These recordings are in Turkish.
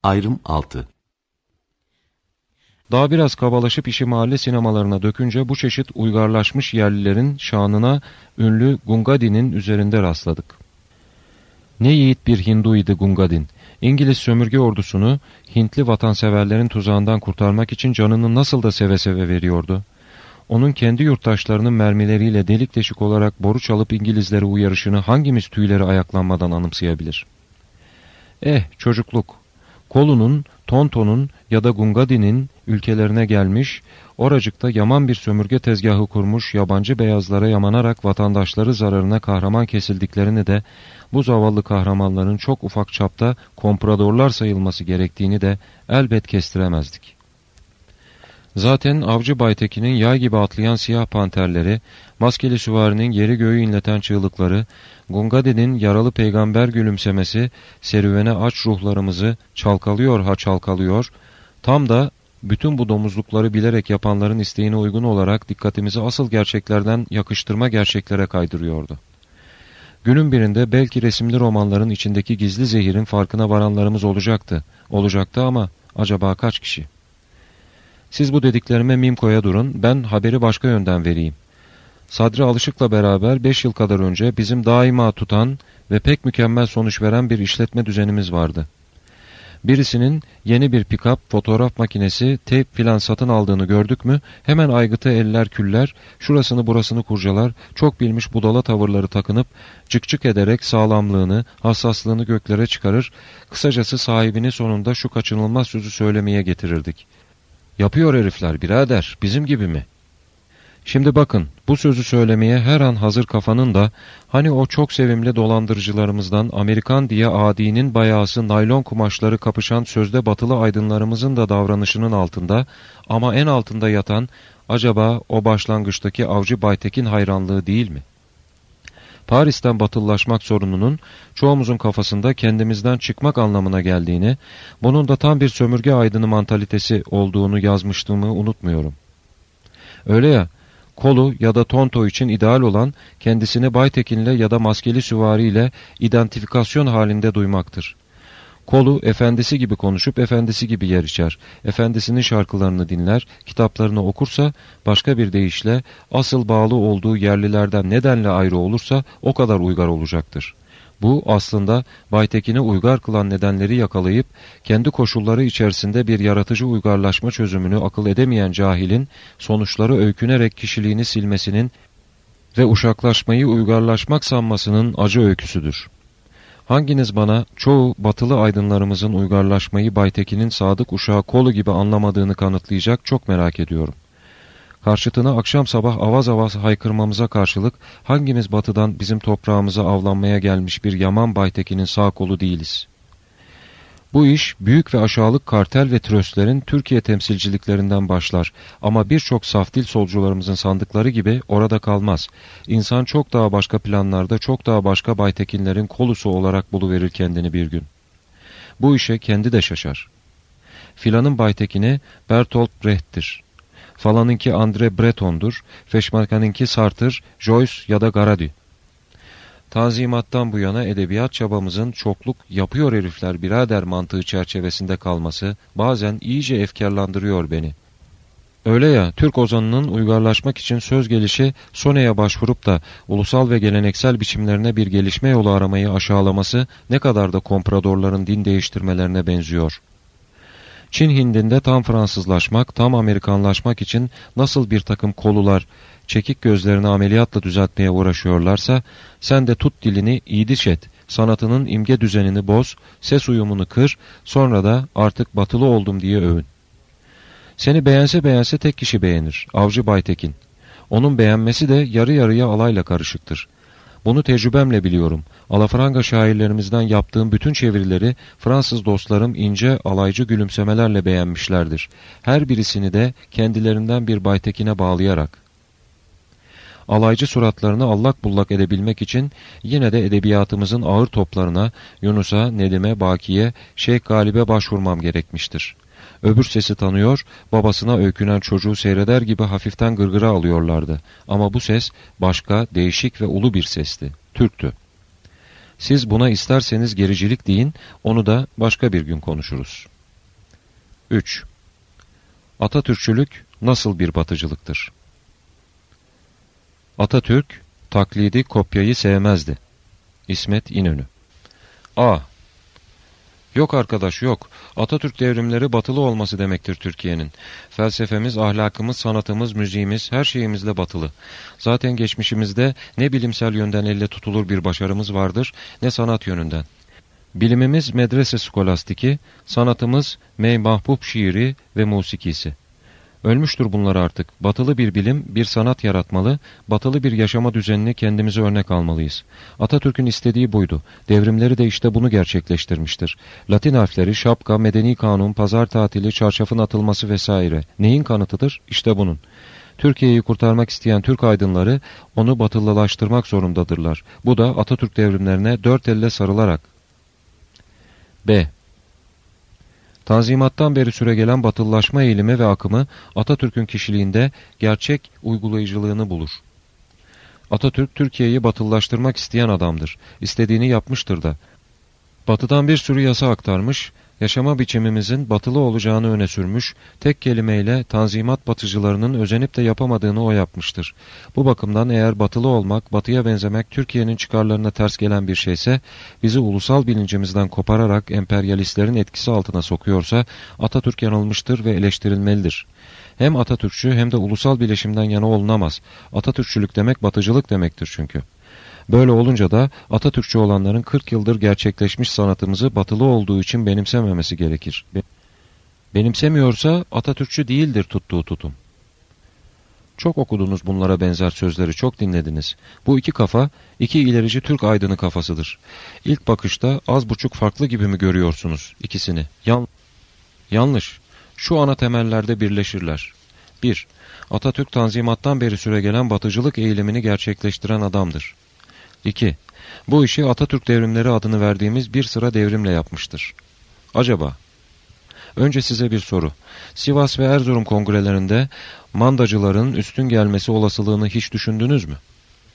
Ayrım 6. Daha biraz kabalaşıp işi mahalle sinemalarına dökünce bu çeşit uygarlaşmış yerlilerin şanına ünlü Gungadi'nin üzerinde rastladık. Ne yiğit bir Hinduydu Gungadin. İngiliz sömürge ordusunu Hintli vatanseverlerin tuzağından kurtarmak için canını nasıl da seve seve veriyordu. Onun kendi yurttaşlarının mermileriyle delik deşik olarak boru çalıp İngilizlere uyarışını hangimiz tüyleri ayaklanmadan anımsayabilir? Çocukluk. Kolu'nun, Tonto'nun ya da Gungadi'nin ülkelerine gelmiş, oracıkta yaman bir sömürge tezgahı kurmuş yabancı beyazlara yamanarak vatandaşları zararına kahraman kesildiklerini de, bu zavallı kahramanların çok ufak çapta kompradorlar sayılması gerektiğini de elbet kestiremezdik. Zaten Avcı Baytekin'in yay gibi atlayan siyah panterleri, maskeli süvarinin yeri göğü inleten çığlıkları, Gungadi'nin yaralı peygamber gülümsemesi, serüvene aç ruhlarımızı çalkalıyor çalkalıyor, tam da bütün bu domuzlukları bilerek yapanların isteğine uygun olarak dikkatimizi asıl gerçeklerden yakıştırma gerçeklere kaydırıyordu. Günün birinde belki resimli romanların içindeki gizli zehirin farkına varanlarımız olacaktı. Olacaktı ama acaba kaç kişi? Siz bu dediklerime Mimko'ya durun, ben haberi başka yönden vereyim. Sadri Alışık'la beraber 5 yıl kadar önce bizim daima tutan ve pek mükemmel sonuç veren bir işletme düzenimiz vardı. Birisinin yeni bir pick-up, fotoğraf makinesi, teyp filan satın aldığını gördük mü hemen aygıtı eller küller, şurasını burasını kurcalar, çok bilmiş budala tavırları takınıp cık cık ederek sağlamlığını, hassaslığını göklere çıkarır, kısacası sahibini sonunda şu kaçınılmaz sözü söylemeye getirirdik. Yapıyor herifler birader, bizim gibi mi? Şimdi bakın, bu sözü söylemeye her an hazır kafanın da, hani o çok sevimli dolandırıcılarımızdan Amerikan diye adinin bayağısı naylon kumaşları kapışan sözde batılı aydınlarımızın da davranışının altında, ama en altında yatan, acaba o başlangıçtaki Avcı Baytekin hayranlığı değil mi? Paris'ten batılılaşmak sorununun çoğumuzun kafasında kendimizden çıkmak anlamına geldiğini, bunun da tam bir sömürge aydını mantalitesi olduğunu yazmıştığımı unutmuyorum. Öyle ya, Kolu ya da Tonto için ideal olan kendisini Baytekin'le ya da maskeli süvariyle identifikasyon halinde duymaktır. Kolu efendisi gibi konuşup efendisi gibi yer içer, efendisinin şarkılarını dinler, kitaplarını okursa başka bir deyişle asıl bağlı olduğu yerlilerden nedenle ayrı olursa o kadar uygar olacaktır. Bu aslında Baytekin'i uygar kılan nedenleri yakalayıp kendi koşulları içerisinde bir yaratıcı uygarlaşma çözümünü akıl edemeyen cahilin sonuçları öykünerek kişiliğini silmesinin ve uşaklaşmayı uygarlaşmak sanmasının acı öyküsüdür. Hanginiz bana çoğu batılı aydınlarımızın uygarlaşmayı Baytekin'in sadık uşağı Kolu gibi anlamadığını kanıtlayacak çok merak ediyorum. Karşıtına akşam sabah avaz avaz haykırmamıza karşılık hangimiz batıdan bizim toprağımıza avlanmaya gelmiş bir yaman Baytekin'in sağ kolu değiliz. Bu iş büyük ve aşağılık kartel ve tröstlerin Türkiye temsilciliklerinden başlar ama birçok safdil solcularımızın sandıkları gibi orada kalmaz. İnsan çok daha başka planlarda çok daha başka Baytekinlerin kolusu olarak buluverir kendini bir gün. Bu işe kendi de şaşar. Filanın Baytekin'i Bertolt Brecht'tir. Falanınki André Breton'dur, Feşmakanınki Sartre, Joyce ya da Garadi. Tanzimattan bu yana edebiyat çabamızın çokluk yapıyor herifler birader mantığı çerçevesinde kalması bazen iyice efkarlandırıyor beni. Öyle ya, Türk ozanının uygarlaşmak için söz gelişi Sone'ye başvurup da ulusal ve geleneksel biçimlerine bir gelişme yolu aramayı aşağılaması ne kadar da kompradorların din değiştirmelerine benziyor. Çin Hindi'nde tam Fransızlaşmak, tam Amerikanlaşmak için nasıl bir takım kolular, çekik gözlerini ameliyatla düzeltmeye uğraşıyorlarsa, sen de tut dilini iyidiş et, sanatının imge düzenini boz, ses uyumunu kır, sonra da artık batılı oldum diye övün. Seni beğense tek kişi beğenir, Avcı Baytekin. Onun beğenmesi de yarı yarıya alayla karışıktır. Bunu tecrübemle biliyorum. Alafranga şairlerimizden yaptığım bütün çevirileri Fransız dostlarım ince, alaycı gülümsemelerle beğenmişlerdir. Her birisini de kendilerinden bir Baytekin'e bağlayarak. Alaycı suratlarını allak bullak edebilmek için yine de edebiyatımızın ağır toplarına, Yunus'a, Nedim'e, Baki'ye, Şeyh Galip'e başvurmam gerekmiştir. Öbür sesi tanıyor, babasına öykünen çocuğu seyreder gibi hafiften gırgıra alıyorlardı. Ama bu ses başka, değişik ve ulu bir sesti. Türktü. Siz buna isterseniz gericilik deyin, onu da başka bir gün konuşuruz. 3. Atatürkçülük nasıl bir batıcılıktır? Atatürk, taklidi, kopyayı sevmezdi. İsmet İnönü. A. Yok arkadaş, yok. Atatürk devrimleri batılı olması demektir Türkiye'nin. Felsefemiz, ahlakımız, sanatımız, müziğimiz, her şeyimizle batılı. Zaten geçmişimizde ne bilimsel yönden elle tutulur bir başarımız vardır, ne sanat yönünden. Bilimimiz medrese skolastiki, sanatımız Mahbub şiiri ve musikisi. Ölmüştür bunlar artık. Batılı bir bilim, bir sanat yaratmalı, batılı bir yaşama düzenini kendimize örnek almalıyız. Atatürk'ün istediği buydu. Devrimleri de işte bunu gerçekleştirmiştir. Latin harfleri, şapka, medeni kanun, pazar tatili, çarşafın atılması vesaire. Neyin kanıtıdır? İşte bunun. Türkiye'yi kurtarmak isteyen Türk aydınları onu batılılaştırmak zorundadırlar. Bu da Atatürk devrimlerine dört elle sarılarak. B. Tanzimattan beri süregelen batılılaşma eğilimi ve akımı Atatürk'ün kişiliğinde gerçek uygulayıcılığını bulur. Atatürk, Türkiye'yi batılılaştırmak isteyen adamdır. İstediğini yapmıştır da. Batıdan bir sürü yasa aktarmış, yaşama biçimimizin batılı olacağını öne sürmüş, tek kelimeyle Tanzimat batıcılarının özenip de yapamadığını o yapmıştır. Bu bakımdan eğer batılı olmak, batıya benzemek Türkiye'nin çıkarlarına ters gelen bir şeyse, bizi ulusal bilincimizden kopararak emperyalistlerin etkisi altına sokuyorsa, Atatürk yanılmıştır ve eleştirilmelidir. Hem Atatürkçü hem de ulusal bileşimden yana olunamaz. Atatürkçülük demek batıcılık demektir çünkü. Böyle olunca da Atatürkçü olanların 40 yıldır gerçekleşmiş sanatımızı batılı olduğu için benimsememesi gerekir. Benimsemiyorsa Atatürkçü değildir tuttuğu tutum. Çok okudunuz bunlara benzer sözleri, çok dinlediniz. Bu iki kafa, iki ilerici Türk aydını kafasıdır. İlk bakışta az buçuk farklı gibi mi görüyorsunuz ikisini? Yanlış. Şu ana temellerde birleşirler. 1. Atatürk Tanzimat'tan beri süregelen batıcılık eğilimini gerçekleştiren adamdır. 2. Bu işi Atatürk devrimleri adını verdiğimiz bir sıra devrimle yapmıştır. Acaba? Önce size bir soru. Sivas ve Erzurum kongrelerinde mandacıların üstün gelmesi olasılığını hiç düşündünüz mü?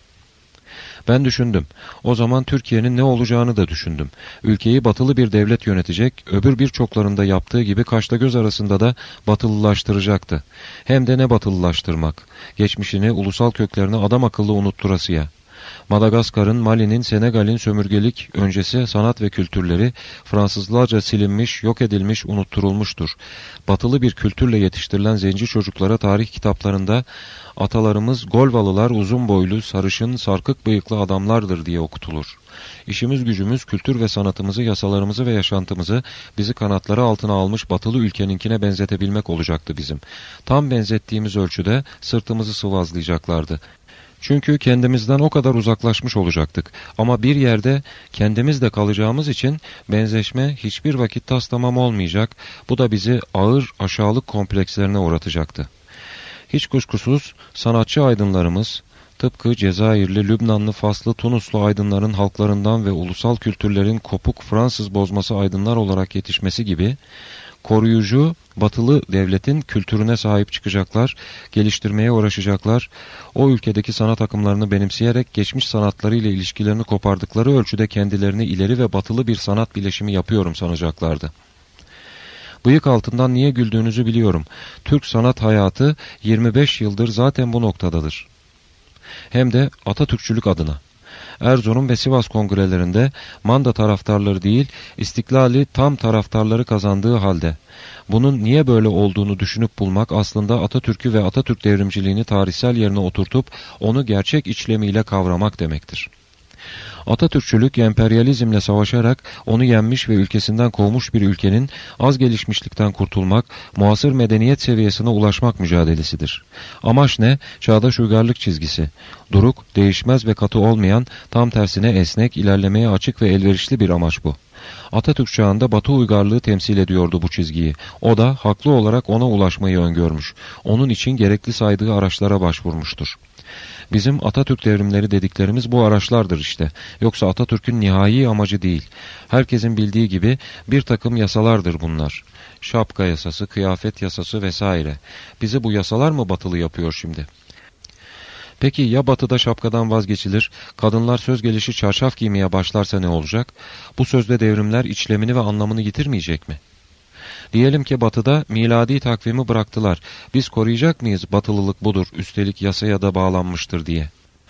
Ben düşündüm. O zaman Türkiye'nin ne olacağını da düşündüm. Ülkeyi batılı bir devlet yönetecek, öbür birçoklarında yaptığı gibi kaşla göz arasında da batılılaştıracaktı. Hem de ne batılılaştırmak? Geçmişini, ulusal köklerini adam akıllı unutturasıya. Madagaskar'ın, Mali'nin, Senegal'in sömürgelik öncesi sanat ve kültürleri Fransızlarca silinmiş, yok edilmiş, unutturulmuştur. Batılı bir kültürle yetiştirilen zenci çocuklara tarih kitaplarında atalarımız Golvalılar uzun boylu, sarışın, sarkık bıyıklı adamlardır diye okutulur. İşimiz gücümüz kültür ve sanatımızı, yasalarımızı ve yaşantımızı bizi kanatları altına almış batılı ülkeninkine benzetebilmek olacaktı bizim. Tam benzettiğimiz ölçüde sırtımızı sıvazlayacaklardı. Çünkü kendimizden o kadar uzaklaşmış olacaktık. Ama bir yerde kendimiz de kalacağımız için benzeşme hiçbir vakit taslamam olmayacak. Bu da bizi ağır aşağılık komplekslerine uğratacaktı. Hiç kuşkusuz sanatçı aydınlarımız, tıpkı Cezayirli, Lübnanlı, Faslı, Tunuslu aydınların halklarından ve ulusal kültürlerin kopuk Fransız bozması aydınlar olarak yetişmesi gibi, koruyucu batılı devletin kültürüne sahip çıkacaklar, geliştirmeye uğraşacaklar, o ülkedeki sanat akımlarını benimseyerek geçmiş sanatlarıyla ilişkilerini kopardıkları ölçüde kendilerini ileri ve batılı bir sanat bileşimi yapıyorum sanacaklardı. Bıyık altından niye güldüğünüzü biliyorum. Türk sanat hayatı 25 yıldır zaten bu noktadadır. Hem de Atatürkçülük adına. Erzurum ve Sivas kongrelerinde manda taraftarları değil, istiklali tam taraftarları kazandığı halde. Bunun niye böyle olduğunu düşünüp bulmak aslında Atatürk'ü ve Atatürk devrimciliğini tarihsel yerine oturtup onu gerçek içlemiyle kavramak demektir. Atatürkçülük emperyalizmle savaşarak onu yenmiş ve ülkesinden kovmuş bir ülkenin az gelişmişlikten kurtulmak, muasır medeniyet seviyesine ulaşmak mücadelesidir. Amaç ne? Çağdaş uygarlık çizgisi. Duruk, değişmez ve katı olmayan, tam tersine esnek, ilerlemeye açık ve elverişli bir amaç bu. Atatürk çağında Batı uygarlığı temsil ediyordu bu çizgiyi. O da haklı olarak ona ulaşmayı öngörmüş. Onun için gerekli saydığı araçlara başvurmuştur. Bizim Atatürk devrimleri dediklerimiz bu araçlardır işte. Yoksa Atatürk'ün nihai amacı değil. Herkesin bildiği gibi bir takım yasalardır bunlar. Şapka yasası, kıyafet yasası vesaire. Bizi bu yasalar mı batılı yapıyor şimdi? Peki ya batıda şapkadan vazgeçilir, kadınlar söz gelişi çarşaf giymeye başlarsa ne olacak? Bu sözde devrimler içlemini ve anlamını yitirmeyecek mi? Diyelim ki Batı'da miladi takvimi bıraktılar. Biz koruyacak mıyız Batılılık budur, üstelik yasaya da bağlanmıştır diye?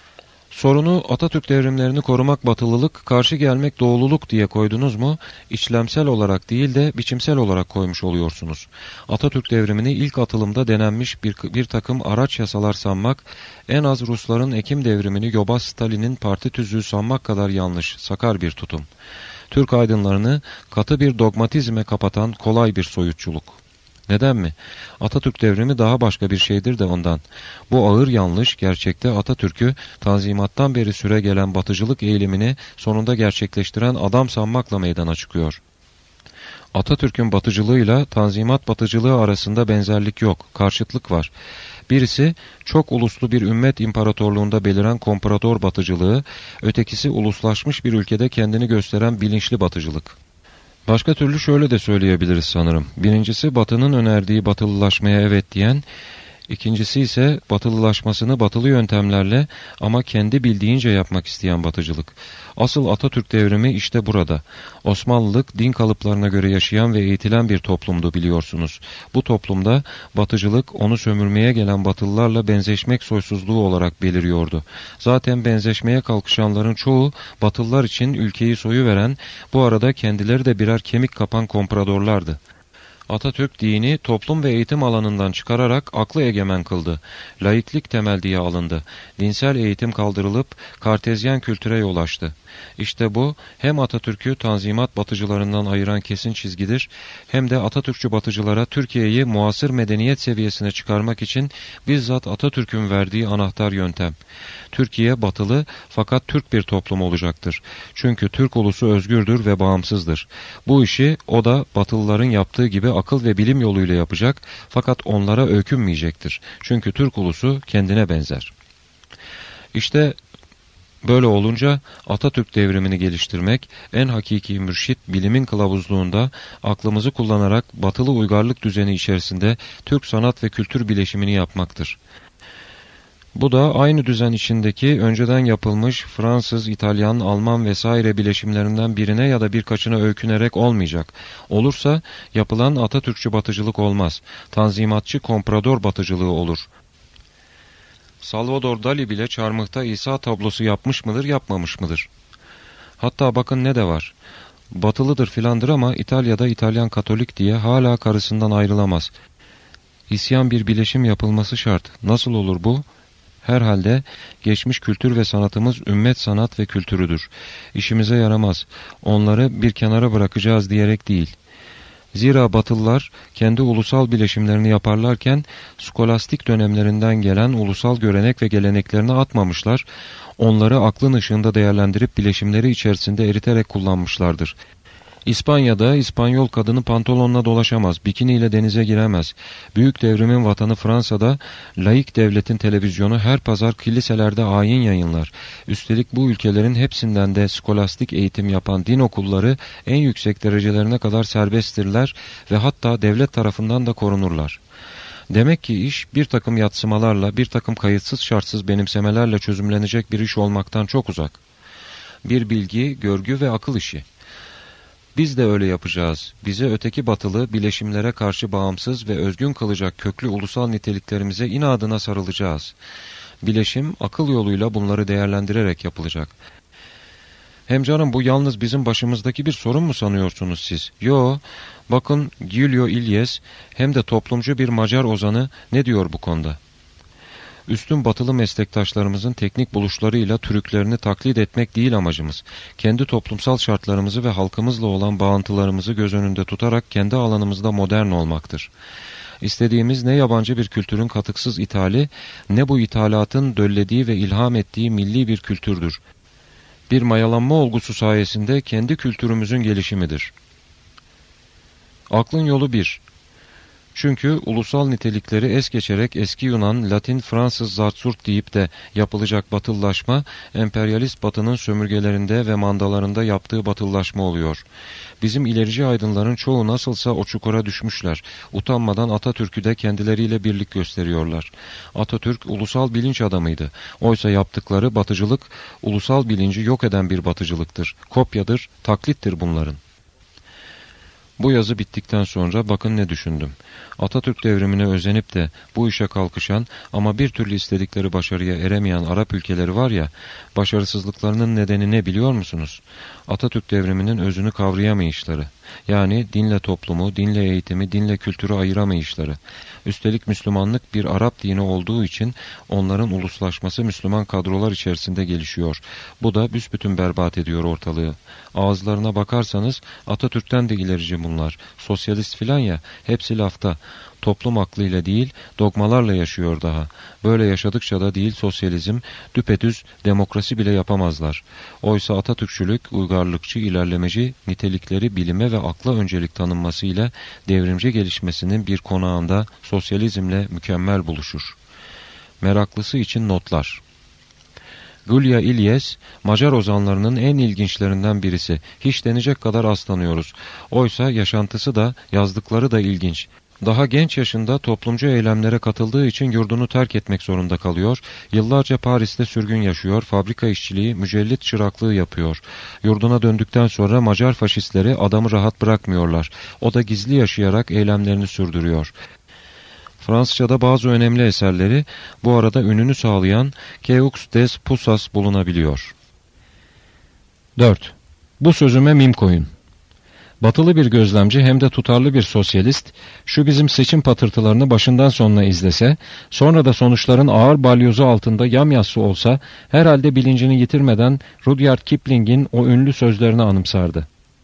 Sorunu Atatürk devrimlerini korumak batılılık, karşı gelmek doğululuk diye koydunuz mu, içlemsel olarak değil de biçimsel olarak koymuş oluyorsunuz. Atatürk devrimini ilk atılımda denenmiş bir takım araç yasalar sanmak, en az Rusların Ekim devrimini Yobaz Stalin'in parti tüzüğü sanmak kadar yanlış, sakar bir tutum. Türk aydınlarını katı bir dogmatizme kapatan kolay bir soyutçuluk. Neden mi? Atatürk devrimi daha başka bir şeydir de ondan. Bu ağır yanlış gerçekte Atatürk'ü Tanzimat'tan beri süre gelen batıcılık eğilimini sonunda gerçekleştiren adam sanmakla meydana çıkıyor. Atatürk'ün batıcılığıyla Tanzimat batıcılığı arasında benzerlik yok, karşıtlık var. Birisi çok uluslu bir ümmet imparatorluğunda beliren komparator batıcılığı, ötekisi uluslaşmış bir ülkede kendini gösteren bilinçli batıcılık. Başka türlü şöyle de söyleyebiliriz sanırım. Birincisi Batı'nın önerdiği batılılaşmaya evet diyen, ikincisi ise batılılaşmasını batılı yöntemlerle ama kendi bildiğince yapmak isteyen batıcılık. Asıl Atatürk devrimi işte burada. Osmanlılık din kalıplarına göre yaşayan ve eğitilen bir toplumdu biliyorsunuz. Bu toplumda batıcılık onu sömürmeye gelen batılılarla benzeşmek soysuzluğu olarak beliriyordu. Zaten benzeşmeye kalkışanların çoğu batılılar için ülkeyi soyuveren, bu arada kendileri de birer kemik kapan kompradorlardı. Atatürk dini toplum ve eğitim alanından çıkararak aklı egemen kıldı. Laiklik temel diye alındı. Dinsel eğitim kaldırılıp Kartezyen kültüre yol açtı. İşte bu hem Atatürk'ü Tanzimat batıcılarından ayıran kesin çizgidir, hem de Atatürkçü batıcılara Türkiye'yi muasır medeniyet seviyesine çıkarmak için bizzat Atatürk'ün verdiği anahtar yöntem. Türkiye batılı fakat Türk bir toplum olacaktır. Çünkü Türk ulusu özgürdür ve bağımsızdır. Bu işi o da batılıların yaptığı gibi akıl ve bilim yoluyla yapacak fakat onlara öykünmeyecektir. Çünkü Türk ulusu kendine benzer. İşte böyle olunca Atatürk devrimini geliştirmek, en hakiki mürşit bilimin kılavuzluğunda aklımızı kullanarak batılı uygarlık düzeni içerisinde Türk sanat ve kültür bileşimini yapmaktır. Bu da aynı düzen içindeki önceden yapılmış Fransız, İtalyan, Alman vesaire bileşimlerinden birine ya da birkaçına öykünerek olmayacak. Olursa yapılan Atatürkçü batıcılık olmaz. Tanzimatçı komprador batıcılığı olur. Salvador Dali bile çarmıhta İsa tablosu yapmış mıdır, yapmamış mıdır? Hatta bakın ne de var. Batılıdır filandır ama İtalya'da İtalyan Katolik diye hala karısından ayrılamaz. İsyan bir bileşim yapılması şart. Nasıl olur bu? Herhalde geçmiş kültür ve sanatımız ümmet sanat ve kültürüdür. İşimize yaramaz. Onları bir kenara bırakacağız diyerek değil. Zira Batılılar kendi ulusal bileşimlerini yaparlarken skolastik dönemlerinden gelen ulusal görenek ve geleneklerini atmamışlar, onları aklın ışığında değerlendirip bileşimleri içerisinde eriterek kullanmışlardır. İspanya'da İspanyol kadını pantolonla dolaşamaz, bikiniyle denize giremez. Büyük devrimin vatanı Fransa'da laik devletin televizyonu her pazar kiliselerde ayin yayınlar. Üstelik bu ülkelerin hepsinden de skolastik eğitim yapan din okulları en yüksek derecelerine kadar serbesttirler ve hatta devlet tarafından da korunurlar. Demek ki iş bir takım yadsımalarla, bir takım kayıtsız şartsız benimsemelerle çözümlenecek bir iş olmaktan çok uzak. Bir bilgi, görgü ve akıl işi. Biz de öyle yapacağız. Bize öteki batılı bileşimlere karşı bağımsız ve özgün kılacak köklü ulusal niteliklerimize inadına sarılacağız. Bileşim akıl yoluyla bunları değerlendirerek yapılacak. Hem canım bu yalnız bizim başımızdaki bir sorun mu sanıyorsunuz siz? Yo, bakın Giulio Ilyes hem de toplumcu bir Macar ozanı ne diyor bu konuda? Üstün batılı meslektaşlarımızın teknik buluşlarıyla türüklerini taklit etmek değil amacımız. Kendi toplumsal şartlarımızı ve halkımızla olan bağıntılarımızı göz önünde tutarak kendi alanımızda modern olmaktır. İstediğimiz ne yabancı bir kültürün katıksız ithali, ne bu ithalatın döllediği ve ilham ettiği milli bir kültürdür. Bir mayalanma olgusu sayesinde kendi kültürümüzün gelişimidir. Aklın yolu bir. Çünkü ulusal nitelikleri es geçerek eski Yunan, Latin, Fransız, Zarsurt deyip de yapılacak batıllaşma, emperyalist batının sömürgelerinde ve mandalarında yaptığı batıllaşma oluyor. Bizim ilerici aydınların çoğu nasılsa o çukura düşmüşler. Utanmadan Atatürk'ü de kendileriyle birlik gösteriyorlar. Atatürk ulusal bilinç adamıydı. Oysa yaptıkları batıcılık, ulusal bilinci yok eden bir batıcılıktır. Kopyadır, taklittir bunların. Bu yazı bittikten sonra bakın ne düşündüm. Atatürk devrimine özenip de bu işe kalkışan ama bir türlü istedikleri başarıya eremeyen Arap ülkeleri var ya, başarısızlıklarının nedeni ne biliyor musunuz? Atatürk devriminin özünü kavrayamayışları. Yani dinle toplumu, dinle eğitimi, dinle kültürü ayıramayışları. Üstelik Müslümanlık bir Arap dini olduğu için onların uluslaşması Müslüman kadrolar içerisinde gelişiyor. Bu da büsbütün berbat ediyor ortalığı. Ağızlarına bakarsanız Atatürk'ten de ilerici bunlar. Sosyalist filan ya, hepsi lafta. Toplum aklıyla değil, dogmalarla yaşıyor daha. Böyle yaşadıkça da değil sosyalizm, düpedüz demokrasi bile yapamazlar. Oysa Atatürkçülük, uygarlıkçı, ilerlemeci nitelikleri bilime ve akla öncelik tanınmasıyla devrimci gelişmesinin bir konağında sosyalizmle mükemmel buluşur. Meraklısı için notlar. Gülya İlyes, Macar ozanlarının en ilginçlerinden birisi. Hiç denecek kadar aslanıyoruz. Oysa yaşantısı da, yazdıkları da ilginç. Daha genç yaşında toplumcu eylemlere katıldığı için yurdunu terk etmek zorunda kalıyor. Yıllarca Paris'te sürgün yaşıyor, fabrika işçiliği, mücellit çıraklığı yapıyor. Yurduna döndükten sonra Macar faşistleri adamı rahat bırakmıyorlar. O da gizli yaşayarak eylemlerini sürdürüyor. Fransızca'da bazı önemli eserleri bu arada ününü sağlayan Queux des Puissas bulunabiliyor. 4. Bu sözüme mim koyun. Batılı bir gözlemci hem de tutarlı bir sosyalist, şu bizim seçim patırtılarını başından sonuna izlese, sonra da sonuçların ağır balyozu altında yamyassı olsa, herhalde bilincini yitirmeden Rudyard Kipling'in o ünlü sözlerini anımsardı.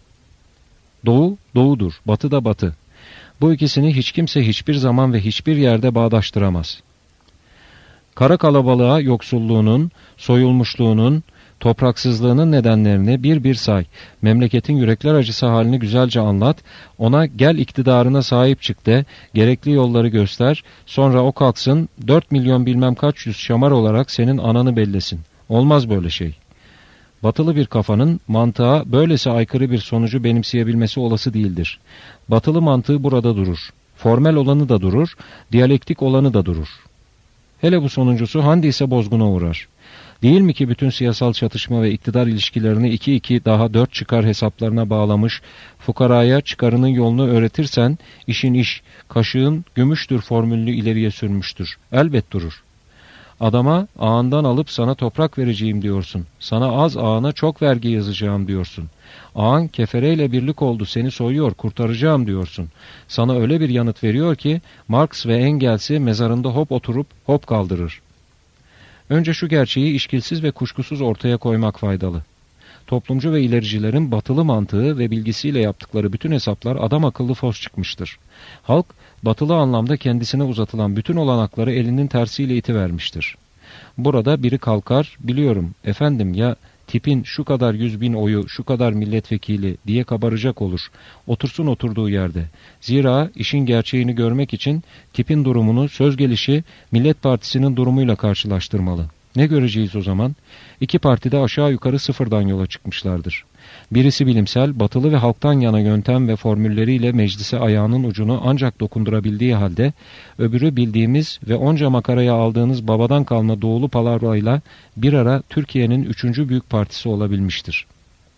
Doğu, doğudur, batı da batı. Bu ikisini hiç kimse hiçbir zaman ve hiçbir yerde bağdaştıramaz. Kara kalabalığa yoksulluğunun, soyulmuşluğunun, topraksızlığının nedenlerini bir bir say, memleketin yürekler acısı halini güzelce anlat, ona gel iktidarına sahip çık de, gerekli yolları göster, sonra o kalksın 4 milyon bilmem kaç yüz şamar olarak senin ananı bellesin. Olmaz böyle şey. Batılı bir kafanın mantığa böylesi aykırı bir sonucu benimseyebilmesi olası değildir. Batılı mantığı burada durur. Formel olanı da durur, diyalektik olanı da durur. Hele bu sonuncusu handi ise bozguna uğrar. Değil mi ki bütün siyasal çatışma ve iktidar ilişkilerini 2-2 daha 4 çıkar hesaplarına bağlamış, fukaraya çıkarının yolunu öğretirsen, işin iş, kaşığın gümüştür formülünü ileriye sürmüştür. Elbet durur. Adama ağından alıp sana toprak vereceğim diyorsun. Sana az ağına çok vergi yazacağım diyorsun. Ağan kefereyle birlik oldu seni soyuyor kurtaracağım diyorsun. Sana öyle bir yanıt veriyor ki Marx ve Engels'i mezarında hop oturup hop kaldırır. Önce şu gerçeği işkilsiz ve kuşkusuz ortaya koymak faydalı. Toplumcu ve ilericilerin batılı mantığı ve bilgisiyle yaptıkları bütün hesaplar adam akıllı fos çıkmıştır. Halk batılı anlamda kendisine uzatılan bütün olanakları elinin tersiyle itivermiştir. Burada biri kalkar, biliyorum efendim ya tipin şu kadar 100.000 oyu, şu kadar milletvekili diye kabaracak olur. Otursun oturduğu yerde. Zira işin gerçeğini görmek için tipin durumunu söz gelişi Millet Partisi'nin durumuyla karşılaştırmalı. Ne göreceğiz o zaman? İki parti de aşağı yukarı sıfırdan yola çıkmışlardır. Birisi bilimsel, batılı ve halktan yana yöntem ve formülleriyle meclise ayağının ucunu ancak dokundurabildiği halde, öbürü bildiğimiz ve onca makaraya aldığınız babadan kalma doğulu palavrayla bir ara Türkiye'nin 3. büyük partisi olabilmiştir.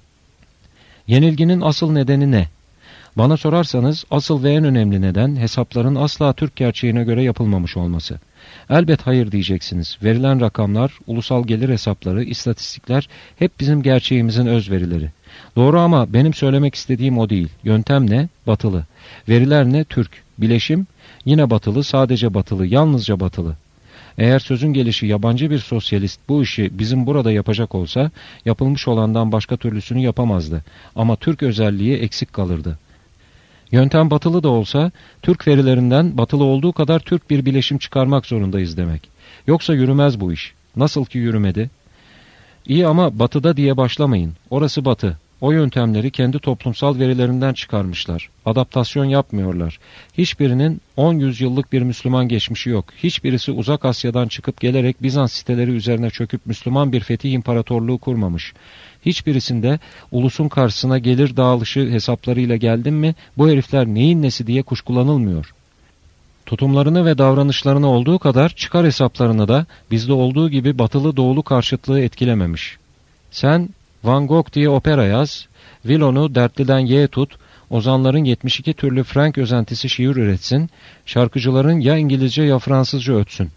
Yenilginin asıl nedeni ne? Bana sorarsanız asıl ve en önemli neden hesapların asla Türk gerçeğine göre yapılmamış olması. Elbet hayır diyeceksiniz. Verilen rakamlar, ulusal gelir hesapları, istatistikler hep bizim gerçeğimizin özverileri. Doğru ama benim söylemek istediğim o değil. Yöntem ne? Batılı. Veriler ne? Türk. Bileşim? Yine batılı, sadece batılı, yalnızca batılı. Eğer sözün gelişi yabancı bir sosyalist bu işi bizim burada yapacak olsa, yapılmış olandan başka türlüsünü yapamazdı. Ama Türk özelliği eksik kalırdı. Yöntem batılı da olsa, Türk verilerinden batılı olduğu kadar Türk bir bileşim çıkarmak zorundayız demek. Yoksa yürümez bu iş. Nasıl ki yürümedi? İyi ama batıda diye başlamayın. Orası batı. O yöntemleri kendi toplumsal verilerinden çıkarmışlar. Adaptasyon yapmıyorlar. Hiçbirinin 10-100 yıllık bir Müslüman geçmişi yok. Hiçbirisi Uzak Asya'dan çıkıp gelerek Bizans siteleri üzerine çöküp Müslüman bir fetih imparatorluğu kurmamış. Hiçbirisinde ulusun karşısına gelir dağılışı hesaplarıyla geldin mi bu herifler neyin nesi diye kuşkulanılmıyor. Tutumlarını ve davranışlarını olduğu kadar çıkar hesaplarını da bizde olduğu gibi batılı doğulu karşıtlığı etkilememiş. Sen Van Gogh diye opera yaz, Villon'u dertliden Y'ye tut, ozanların 72 türlü Frank özentisi şiir üretsin, şarkıcıların ya İngilizce ya Fransızca ötsün.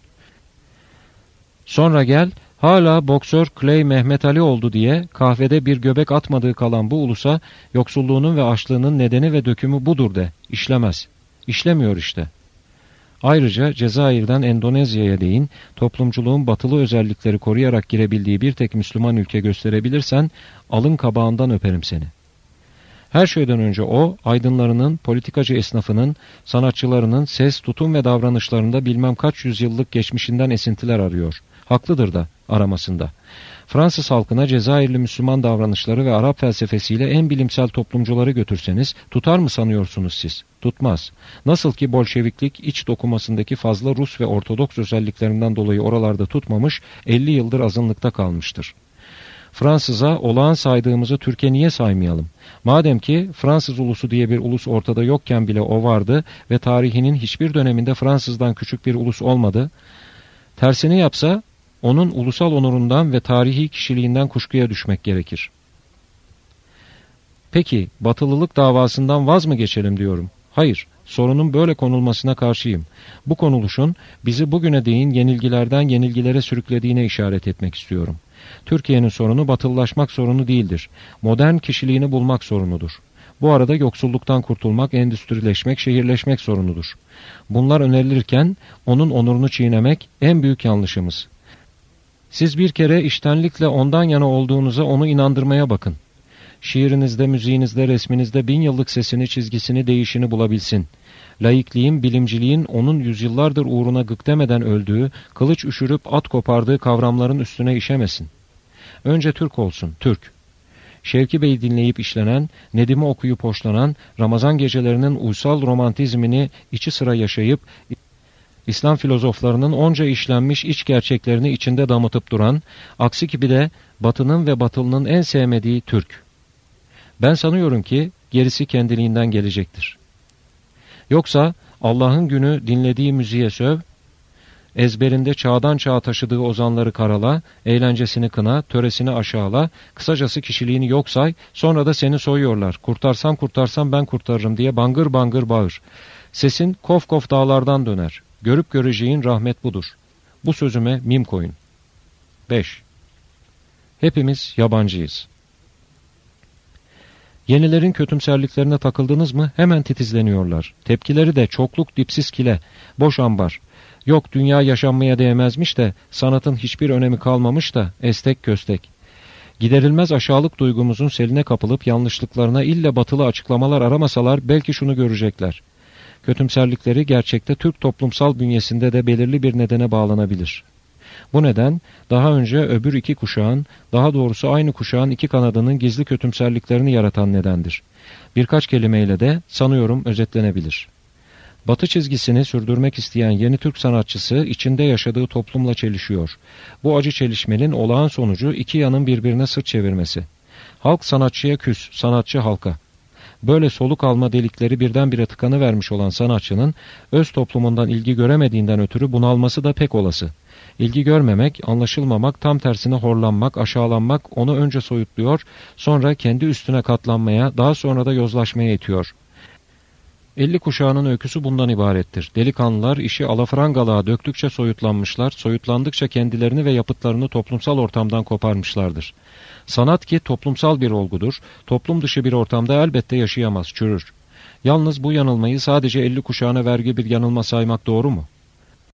Sonra gel, hala boksör Clay Mehmet Ali oldu diye kahvede bir göbek atmadığı kalan bu ulusa yoksulluğunun ve açlığının nedeni ve dökümü budur de. İşlemez. İşlemiyor işte. Ayrıca Cezayir'den Endonezya'ya değin, toplumculuğun batılı özellikleri koruyarak girebildiği bir tek Müslüman ülke gösterebilirsen, alın kabağından öperim seni. Her şeyden önce o, aydınlarının, politikacı esnafının, sanatçılarının ses, tutum ve davranışlarında bilmem kaç yüzyıllık geçmişinden esintiler arıyor. Haklıdır da aramasında. Fransız halkına Cezayirli Müslüman davranışları ve Arap felsefesiyle en bilimsel toplumcuları götürseniz tutar mı sanıyorsunuz siz? Tutmaz. Nasıl ki Bolşeviklik iç dokumasındaki fazla Rus ve Ortodoks özelliklerinden dolayı oralarda tutmamış, 50 yıldır azınlıkta kalmıştır. Fransız'a olağan saydığımızı Türkiye niye saymayalım? Madem ki Fransız ulusu diye bir ulus ortada yokken bile o vardı ve tarihinin hiçbir döneminde Fransız'dan küçük bir ulus olmadı, tersini yapsa onun ulusal onurundan ve tarihi kişiliğinden kuşkuya düşmek gerekir. Peki, batılılık davasından vaz mı geçelim diyorum. Hayır, sorunun böyle konulmasına karşıyım. Bu konuluşun bizi bugüne değin yenilgilerden yenilgilere sürüklediğine işaret etmek istiyorum. Türkiye'nin sorunu batılılaşmak sorunu değildir. Modern kişiliğini bulmak sorunudur. Bu arada yoksulluktan kurtulmak, endüstrileşmek, şehirleşmek sorunudur. Bunlar önerilirken onun onurunu çiğnemek en büyük yanlışımız. Siz bir kere içtenlikle ondan yana olduğunuza onu inandırmaya bakın. Şiirinizde, müziğinizde, resminizde 1000 yıllık sesini, çizgisini, değişini bulabilsin. Laikliğin, bilimciliğin onun yüzyıllardır uğruna gık demeden öldüğü, kılıç üşürüp at kopardığı kavramların üstüne işemesin. Önce Türk olsun, Türk. Şevki Bey'i dinleyip işlenen, Nedim'i okuyup hoşlanan, Ramazan gecelerinin uysal romantizmini içi sıra yaşayıp, İslam filozoflarının onca işlenmiş iç gerçeklerini içinde damıtıp duran, aksi gibi de Batı'nın ve Batılı'nın en sevmediği Türk. Ben sanıyorum ki gerisi kendiliğinden gelecektir. Yoksa Allah'ın günü dinlediği müziğe söv, ezberinde çağdan çağa taşıdığı ozanları karala, eğlencesini kına, töresini aşağıla, kısacası kişiliğini yok say, sonra da seni soyuyorlar. Kurtarsam kurtarsam ben kurtarırım diye bangır bangır bağır. Sesin kof kof dağlardan döner. Görüp göreceğin rahmet budur. Bu sözüme mim koyun. 5. Hepimiz yabancıyız. Yenilerin kötümserliklerine takıldınız mı hemen titizleniyorlar. Tepkileri de çokluk dipsiz kile, boş ambar. Yok dünya yaşanmaya değmezmiş de, sanatın hiçbir önemi kalmamış da, estek köstek. Giderilmez aşağılık duygumuzun seline kapılıp yanlışlıklarına ille batılı açıklamalar aramasalar belki şunu görecekler. Kötümserlikleri gerçekte Türk toplumsal bünyesinde de belirli bir nedene bağlanabilir. Bu neden daha önce öbür iki kuşağın, daha doğrusu aynı kuşağın iki kanadının gizli kötümserliklerini yaratan nedendir. Birkaç kelimeyle de sanıyorum özetlenebilir. Batı çizgisini sürdürmek isteyen yeni Türk sanatçısı içinde yaşadığı toplumla çelişiyor. Bu acı çelişmenin olağan sonucu iki yanın birbirine sırt çevirmesi. Halk sanatçıya küs, sanatçı halka. Böyle soluk alma delikleri birdenbire tıkanıvermiş olan sanatçının öz toplumundan ilgi göremediğinden ötürü bunalması da pek olası. İlgi görmemek, anlaşılmamak, tam tersine horlanmak, aşağılanmak onu önce soyutluyor, sonra kendi üstüne katlanmaya, daha sonra da yozlaşmaya itiyor. 50 kuşağının öyküsü bundan ibarettir. Delikanlılar işi alafrangalığa döktükçe soyutlanmışlar, soyutlandıkça kendilerini ve yapıtlarını toplumsal ortamdan koparmışlardır. Sanat ki toplumsal bir olgudur, toplum dışı bir ortamda elbette yaşayamaz, çürür. Yalnız bu yanılmayı sadece 50 kuşağına vergi bir yanılma saymak doğru mu?